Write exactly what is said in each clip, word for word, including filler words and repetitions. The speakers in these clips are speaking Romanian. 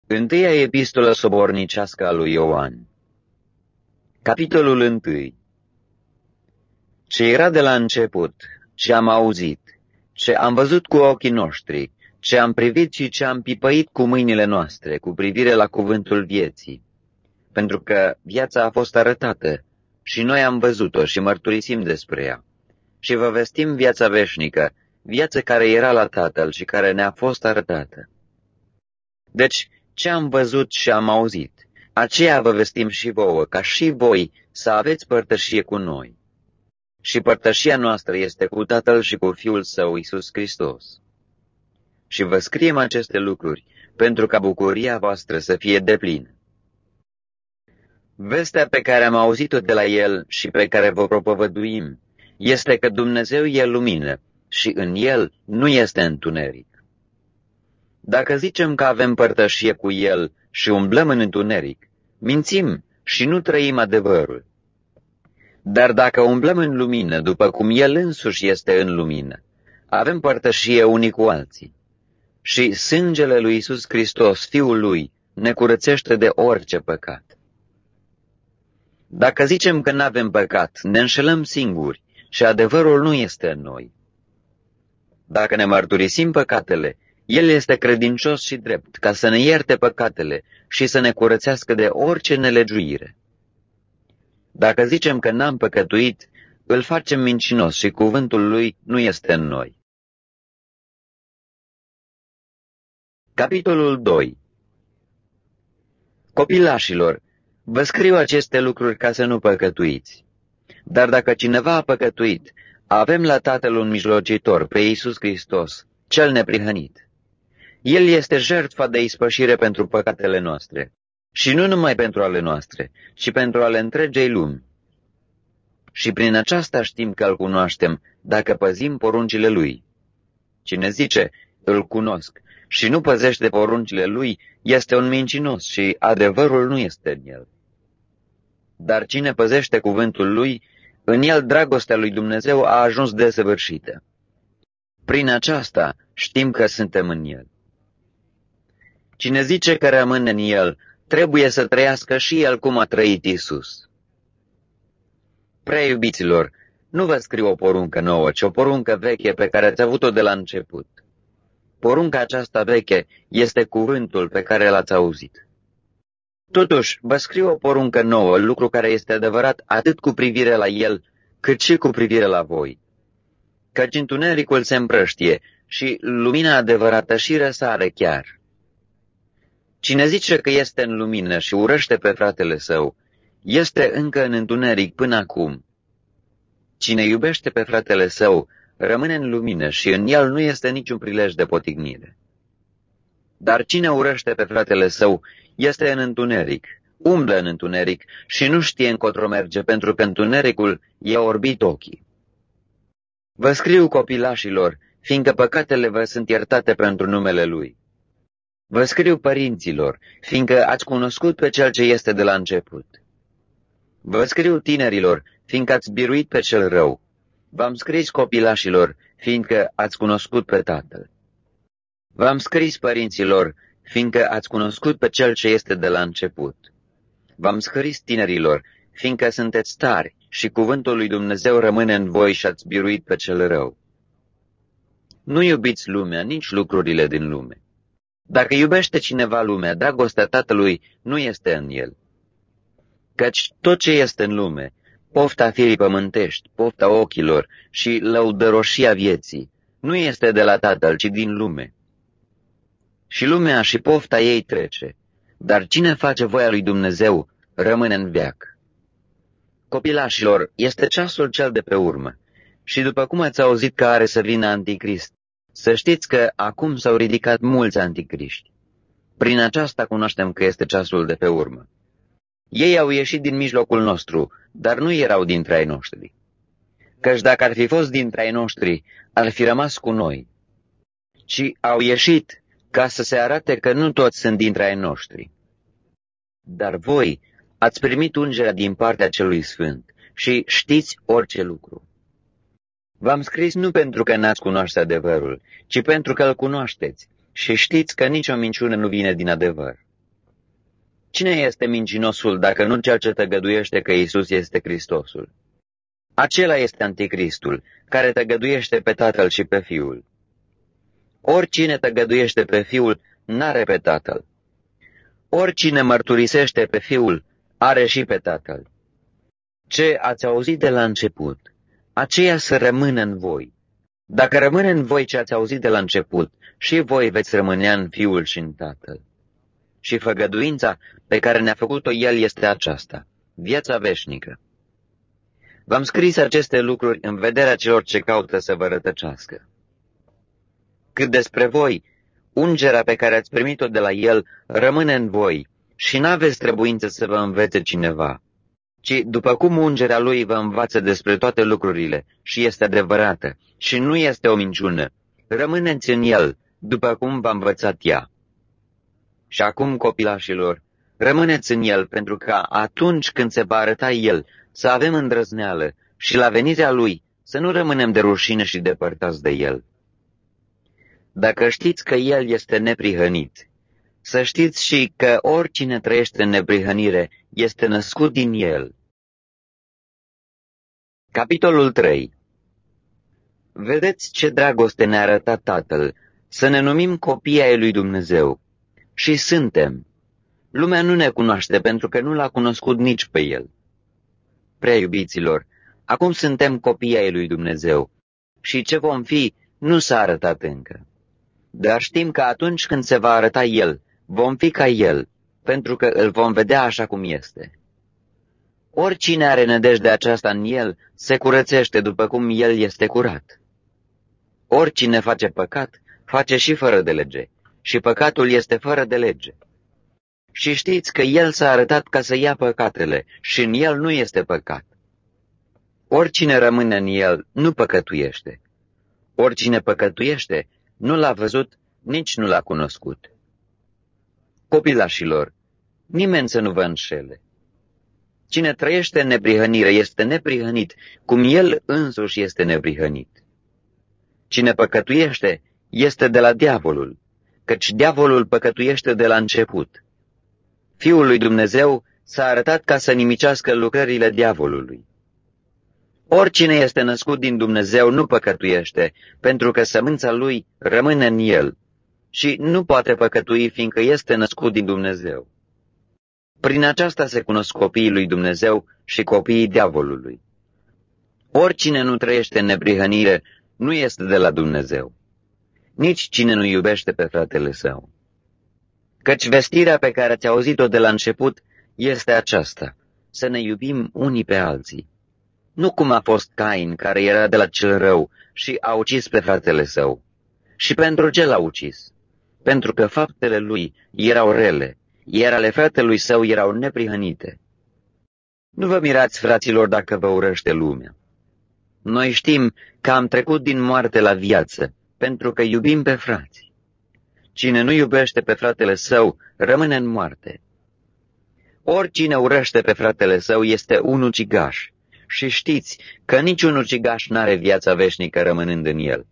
Întâia epistolă sobornicească a lui Ioan. Capitolul întâi. Ce era de la început, ce am auzit, ce am văzut cu ochii noștri, ce am privit și ce am pipăit cu mâinile noastre cu privire la cuvântul vieții. Pentru că viața a fost arătată și noi am văzut-o și mărturisim despre ea. Și vă vestim viața veșnică, viața care era la Tatăl și care ne-a fost arătată. Deci, ce am văzut și am auzit, aceea vă vestim și vouă, ca și voi să aveți părtășie cu noi. Și părtășia noastră este cu Tatăl și cu Fiul Său, Iisus Hristos. Și vă scriem aceste lucruri, pentru ca bucuria voastră să fie deplină. Vestea pe care am auzit-o de la El și pe care vă propovăduim, este că Dumnezeu e lumină și în El nu este întuneric. Dacă zicem că avem părtășie cu El și umblăm în întuneric, mințim și nu trăim adevărul. Dar dacă umblăm în lumină, după cum El însuși este în lumină, avem părtășie unii cu alții. Și sângele lui Iisus Hristos, Fiul Lui, ne curățește de orice păcat. Dacă zicem că n-avem păcat, ne înșelăm singuri și adevărul nu este în noi. Dacă ne mărturisim păcatele, El este credincios și drept, ca să ne ierte păcatele și să ne curățească de orice nelegiuire. Dacă zicem că n-am păcătuit, îl facem mincinos și cuvântul Lui nu este în noi. Capitolul doi. Copilașilor, vă scriu aceste lucruri ca să nu păcătuiți. Dar dacă cineva a păcătuit, avem la Tatăl un mijlocitor, pe Iisus Hristos, cel neprihănit. El este jertfa de ispășire pentru păcatele noastre, și nu numai pentru ale noastre, ci pentru ale întregei lumi. Și prin aceasta știm că îl cunoaștem, dacă păzim poruncile Lui. Cine zice, îl cunosc, și nu păzește poruncile Lui, este un mincinos și adevărul nu este în el. Dar cine păzește cuvântul Lui, în el dragostea lui Dumnezeu a ajuns desăvârșită. Prin aceasta știm că suntem în El. Cine zice că rămâne în El, trebuie să trăiască și El cum a trăit Iisus. Prea iubiților, nu vă scriu o poruncă nouă, ci o poruncă veche pe care ați avut-o de la început. Porunca aceasta veche este cuvântul pe care l-ați auzit. Totuși, vă scriu o poruncă nouă, lucru care este adevărat atât cu privire la El, cât și cu privire la voi. Căci întunericul se împrăștie și lumina adevărată și răsare chiar. Cine zice că este în lumină și urăște pe fratele său, este încă în întuneric până acum. Cine iubește pe fratele său, rămâne în lumină și în el nu este niciun prilej de potignire. Dar cine urăște pe fratele său, este în întuneric, umblă în întuneric și nu știe încotro merge, pentru că întunericul i-a orbit ochii. Vă scriu, copilașilor, fiindcă păcatele vă sunt iertate pentru numele Lui. Vă scriu, părinților, fiindcă ați cunoscut pe Cel ce este de la început. Vă scriu, tinerilor, fiindcă ați biruit pe cel rău. V-am scris, copilașilor, fiindcă ați cunoscut pe Tatăl. V-am scris, părinților, fiindcă ați cunoscut pe Cel ce este de la început. V-am scris, tinerilor, fiindcă sunteți tari și cuvântul lui Dumnezeu rămâne în voi și ați biruit pe cel rău. Nu iubiți lumea, nici lucrurile din lume. Dacă iubește cineva lumea, dragostea Tatălui nu este în el. Căci tot ce este în lume, pofta firii pământești, pofta ochilor și lăudăroșia vieții, nu este de la Tatăl, ci din lume. Și lumea și pofta ei trece, dar cine face voia lui Dumnezeu rămâne în veac. Copilașilor, este ceasul cel de pe urmă, și după cum ați auzit că are să vină Anticrist, să știți că acum s-au ridicat mulți anticriști. Prin aceasta cunoaștem că este ceasul de pe urmă. Ei au ieșit din mijlocul nostru, dar nu erau dintre ai noștri. Căci dacă ar fi fost dintre ai noștri, ar fi rămas cu noi. Ci au ieșit ca să se arate că nu toți sunt dintre ai noștri. Dar voi ați primit ungerea din partea Celui Sfânt și știți orice lucru. V-am scris nu pentru că n-ați cunoaște adevărul, ci pentru că îl cunoașteți și știți că nicio minciună nu vine din adevăr. Cine este mincinosul dacă nu cel ce tăgăduiește că Iisus este Hristosul? Acela este Anticristul, care tăgăduiește pe Tatăl și pe Fiul. Oricine tăgăduiește pe Fiul, n-are pe Tatăl. Oricine mărturisește pe Fiul, are și pe Tatăl. Ce ați auzit de la început, aceea să rămână în voi. Dacă rămâne în voi ce ați auzit de la început, și voi veți rămânea în Fiul și în Tatăl. Și făgăduința pe care ne-a făcut-o El este aceasta, viața veșnică. V-am scris aceste lucruri în vederea celor ce caută să vă rătăcească. Cât despre voi, ungerea pe care ați primit-o de la El rămâne în voi și n-aveți trebuință să vă învețe cineva, ci după cum ungerea Lui vă învață despre toate lucrurile și este adevărată și nu este o minciună, rămâneți în El, după cum v-a învățat ea. Și acum, copilașilor, rămâneți în El, pentru că atunci când se va arăta El, să avem îndrăzneală și la venirea Lui să nu rămânem de rușine și depărtați de El. Dacă știți că El este neprihănit, să știți și că oricine trăiește în neprihănire este născut din El. Capitolul trei. Vedeți ce dragoste ne-a arătat Tatăl, să ne numim copii ai lui Dumnezeu. Și suntem. Lumea nu ne cunoaște pentru că nu l-a cunoscut nici pe El. Prea iubiților, acum suntem copii ai lui Dumnezeu și ce vom fi nu s-a arătat încă. Dar știm că atunci când se va arăta El, vom fi ca El, pentru că îl vom vedea așa cum este. Oricine are nădejdea aceasta în El, se curățește după cum El este curat. Oricine face păcat, face și fără de lege, și păcatul este fără de lege. Și știți că El s-a arătat ca să ia păcatele și în El nu este păcat. Oricine rămâne în El nu păcătuiește. Oricine păcătuiește nu l-a văzut, nici nu l-a cunoscut. Copilașilor, nimeni să nu vă înșele. Cine trăiește în neprihănire este neprihănit, cum El însuși este neprihănit. Cine păcătuiește este de la diavolul, căci diavolul păcătuiește de la început. Fiul lui Dumnezeu s-a arătat ca să nimicească lucrările diavolului. Oricine este născut din Dumnezeu nu păcătuiește, pentru că sămânța lui rămâne în el și nu poate păcătui, fiindcă este născut din Dumnezeu. Prin aceasta se cunosc copiii lui Dumnezeu și copiii diavolului. Oricine nu trăiește în neprihănire nu este de la Dumnezeu, nici cine nu iubește pe fratele său. Căci vestirea pe care ați auzit-o de la început este aceasta, să ne iubim unii pe alții. Nu cum a fost Cain, care era de la cel rău și a ucis pe fratele său. Și pentru ce l-a ucis? Pentru că faptele lui erau rele, iar ale fratelui său erau neprihănite. Nu vă mirați, fraților, dacă vă urăște lumea. Noi știm că am trecut din moarte la viață, pentru că iubim pe frați. Cine nu iubește pe fratele său, rămâne în moarte. Oricine urăște pe fratele său este un ucigaș, și știți că niciun ucigaș n-are viața veșnică rămânând în el.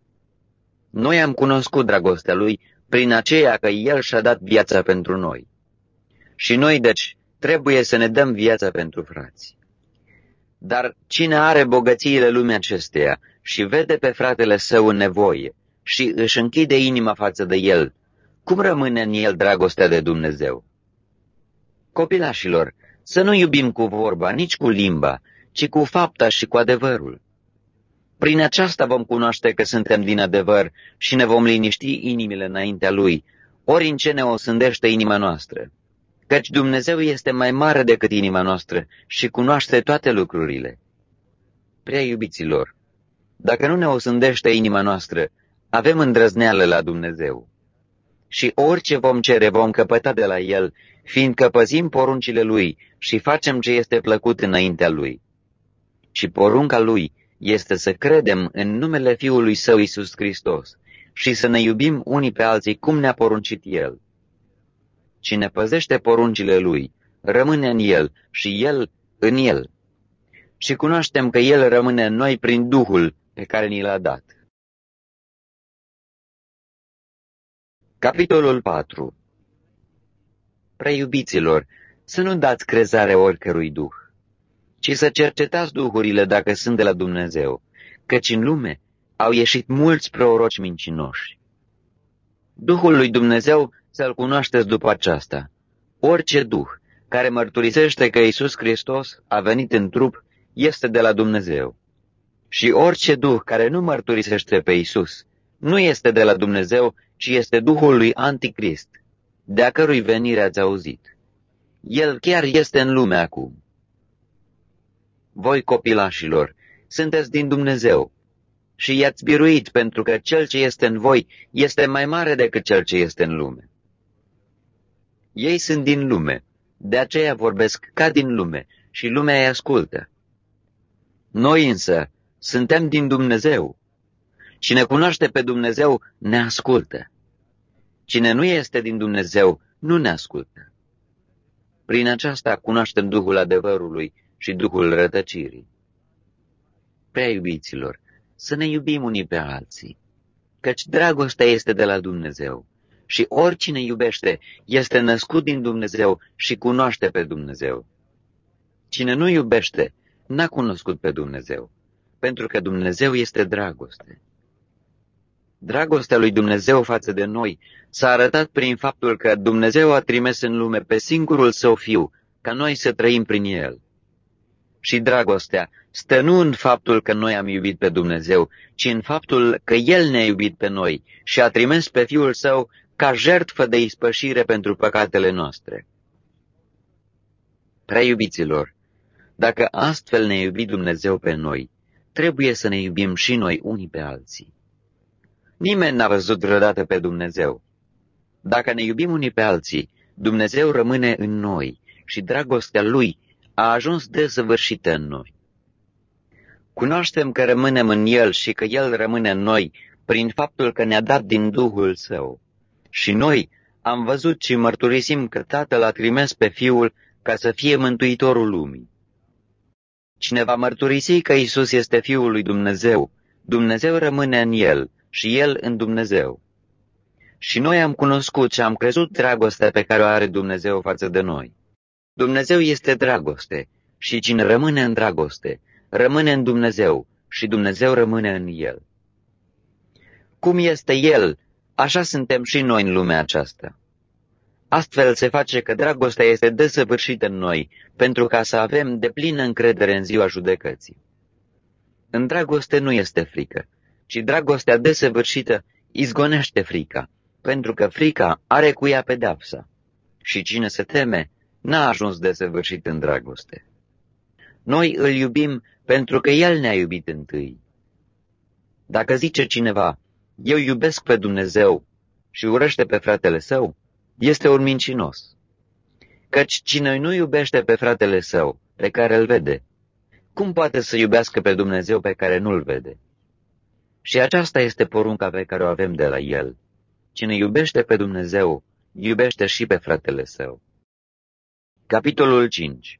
Noi am cunoscut dragostea lui prin aceea că el și-a dat viața pentru noi. Și noi, deci, trebuie să ne dăm viața pentru frați. Dar cine are bogățiile lumii acesteia și vede pe fratele său în nevoie și își închide inima față de el, cum rămâne în el dragostea de Dumnezeu? Copilașilor, să nu iubim cu vorba, nici cu limba, ci cu fapta și cu adevărul. Prin aceasta vom cunoaște că suntem din adevăr și ne vom liniști inimile înaintea Lui, ori în ce ne osândește inima noastră. Căci Dumnezeu este mai mare decât inima noastră și cunoaște toate lucrurile. Prea iubiților, dacă nu ne osândește inima noastră, avem îndrăzneală la Dumnezeu. Și orice vom cere vom căpăta de la El, fiindcă păzim poruncile Lui și facem ce este plăcut înaintea Lui. Și porunca Lui este să credem în numele Fiului Său Iisus Hristos și să ne iubim unii pe alții cum ne-a poruncit El. Cine păzește poruncile Lui, rămâne în El și El în El. Și cunoaștem că El rămâne în noi prin Duhul pe care ni l-a dat. Capitolul patru. Prea iubiților, să nu dați crezare oricărui duh, ci să cercetați duhurile dacă sunt de la Dumnezeu, căci în lume au ieșit mulți proroci mincinoși. Duhul lui Dumnezeu să-l cunoașteți după aceasta. Orice duh care mărturisește că Iisus Hristos a venit în trup este de la Dumnezeu. Și orice duh care nu mărturisește pe Iisus nu este de la Dumnezeu, ci este duhul lui Anticrist, de-a cărui venire ați auzit. El chiar este în lume acum. Voi, copilașilor, sunteți din Dumnezeu și i-ați biruit, pentru că cel ce este în voi este mai mare decât cel ce este în lume. Ei sunt din lume, de aceea vorbesc ca din lume și lumea îi ascultă. Noi însă suntem din Dumnezeu. Cine cunoaște pe Dumnezeu ne ascultă. Cine nu este din Dumnezeu nu ne ascultă. Prin aceasta cunoaștem Duhul adevărului și Duhul rătăcirii. Prea iubiților, să ne iubim unii pe alții, căci dragostea este de la Dumnezeu și oricine iubește este născut din Dumnezeu și cunoaște pe Dumnezeu. Cine nu iubește n-a cunoscut pe Dumnezeu, pentru că Dumnezeu este dragoste. Dragostea lui Dumnezeu față de noi s-a arătat prin faptul că Dumnezeu a trimis în lume pe singurul Său Fiu, ca noi să trăim prin El. Și dragostea stă nu în faptul că noi am iubit pe Dumnezeu, ci în faptul că El ne-a iubit pe noi și a trimis pe Fiul Său ca jertfă de ispășire pentru păcatele noastre. Prea iubiților, dacă astfel ne-a iubit Dumnezeu pe noi, trebuie să ne iubim și noi unii pe alții. Nimeni n-a văzut vreodată pe Dumnezeu. Dacă ne iubim unii pe alții, Dumnezeu rămâne în noi și dragostea Lui a ajuns desăvârșită în noi. Cunoaștem că rămânem în El și că El rămâne în noi prin faptul că ne-a dat din Duhul Său. Și noi am văzut și mărturisim că Tatăl a trimis pe Fiul ca să fie mântuitorul lumii. Cine va mărturisi că Iisus este Fiul lui Dumnezeu, Dumnezeu rămâne în El și El în Dumnezeu. Și noi am cunoscut și am crezut dragostea pe care o are Dumnezeu față de noi. Dumnezeu este dragoste și cine rămâne în dragoste, rămâne în Dumnezeu și Dumnezeu rămâne în El. Cum este El, așa suntem și noi în lumea aceasta. Astfel se face că dragostea este desăvârșită în noi, pentru ca să avem deplină încredere în ziua judecății. În dragoste nu este frică, ci dragostea desăvârșită izgonește frica, pentru că frica are cu ea pedeapsa. Și cine se teme, n-a ajuns desăvârșit în dragoste. Noi îl iubim pentru că El ne-a iubit întâi. Dacă zice cineva, eu iubesc pe Dumnezeu și urăște pe fratele său, este un mincinos. Căci cine nu iubește pe fratele său, pe care îl vede, cum poate să iubească pe Dumnezeu pe care nu-l vede? Și aceasta este porunca pe care o avem de la El. Cine iubește pe Dumnezeu, iubește și pe fratele său. Capitolul cinci.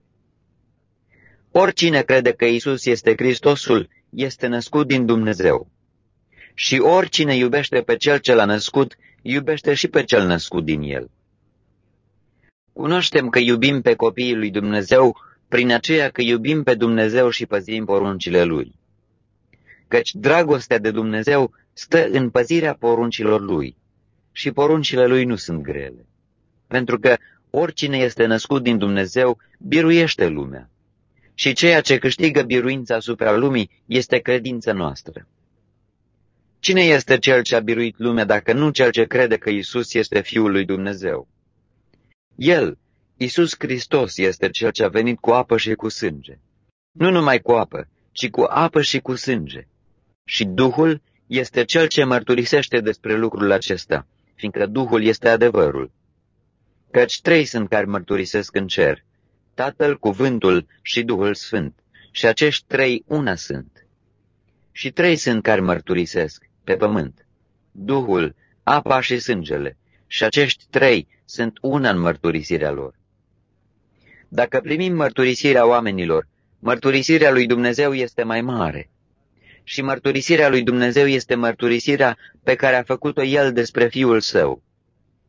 Oricine crede că Iisus este Hristosul, este născut din Dumnezeu. Și oricine iubește pe Cel ce l-a născut, iubește și pe Cel născut din El. Cunoaștem că iubim pe copiii lui Dumnezeu prin aceea că iubim pe Dumnezeu și păzim poruncile Lui. Căci dragostea de Dumnezeu stă în păzirea poruncilor Lui și poruncile Lui nu sunt grele, pentru că oricine este născut din Dumnezeu biruiește lumea și ceea ce câștigă biruința asupra lumii este credința noastră. Cine este cel ce a biruit lumea dacă nu cel ce crede că Iisus este Fiul lui Dumnezeu? El, Iisus Hristos, este cel ce a venit cu apă și cu sânge. Nu numai cu apă, ci cu apă și cu sânge. Și Duhul este cel ce mărturisește despre lucrul acesta, fiindcă Duhul este adevărul. Căci trei sunt care mărturisesc în cer, Tatăl, Cuvântul și Duhul Sfânt, și acești trei una sunt. Și trei sunt care mărturisesc pe pământ, Duhul, apa și sângele, și acești trei sunt una în mărturisirea lor. Dacă primim mărturisirea oamenilor, mărturisirea lui Dumnezeu este mai mare. Și mărturisirea lui Dumnezeu este mărturisirea pe care a făcut-o El despre Fiul Său.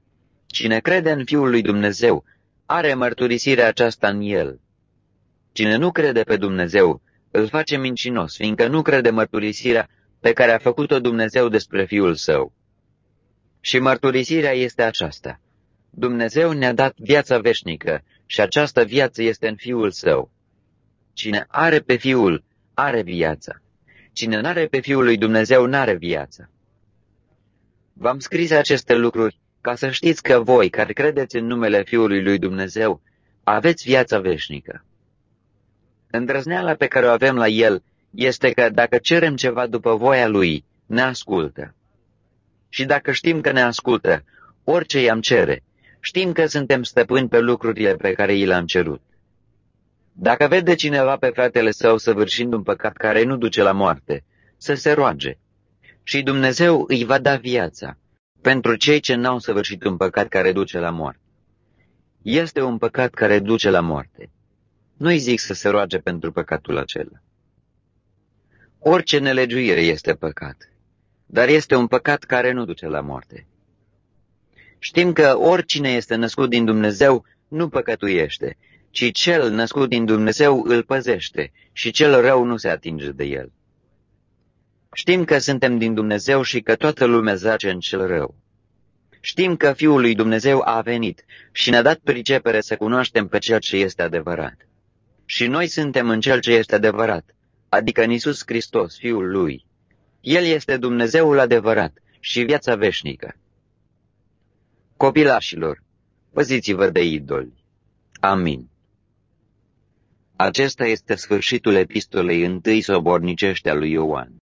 Cine crede în Fiul lui Dumnezeu are mărturisirea aceasta în el. Cine nu crede pe Dumnezeu îl face mincinos, fiindcă nu crede mărturisirea pe care a făcut-o Dumnezeu despre Fiul Său. Și mărturisirea este aceasta: Dumnezeu ne-a dat viața veșnică și această viață este în Fiul Său. Cine are pe Fiul, are viața. Cine n-are pe Fiul lui Dumnezeu, n-are viața. V-am scris aceste lucruri ca să știți că voi, care credeți în numele Fiului lui Dumnezeu, aveți viața veșnică. Îndrăzneala pe care o avem la El este că dacă cerem ceva după voia Lui, ne ascultă. Și dacă știm că ne ascultă, orice i-am cere, știm că suntem stăpâni pe lucrurile pe care i le-am cerut. Dacă vede cineva pe fratele său săvârșind un păcat care nu duce la moarte, să se roage. Și Dumnezeu îi va da viața pentru cei ce n-au săvârșit un păcat care duce la moarte. Este un păcat care duce la moarte. Nu-i zic să se roage pentru păcatul acela. Orice nelegiuire este păcat, dar este un păcat care nu duce la moarte. Știm că oricine este născut din Dumnezeu nu păcătuiește, ci cel născut din Dumnezeu îl păzește și cel rău nu se atinge de el. Știm că suntem din Dumnezeu și că toată lumea zace în cel rău. Știm că Fiul lui Dumnezeu a venit și ne-a dat pricepere să cunoaștem pe Cel ce este adevărat. Și noi suntem în Cel ce este adevărat, adică în Iisus Hristos, Fiul Lui. El este Dumnezeul adevărat și viața veșnică. Copilașilor, păziți-vă de idoli. Amin. Acesta este sfârșitul epistolei întâi sobornicești a lui Ioan.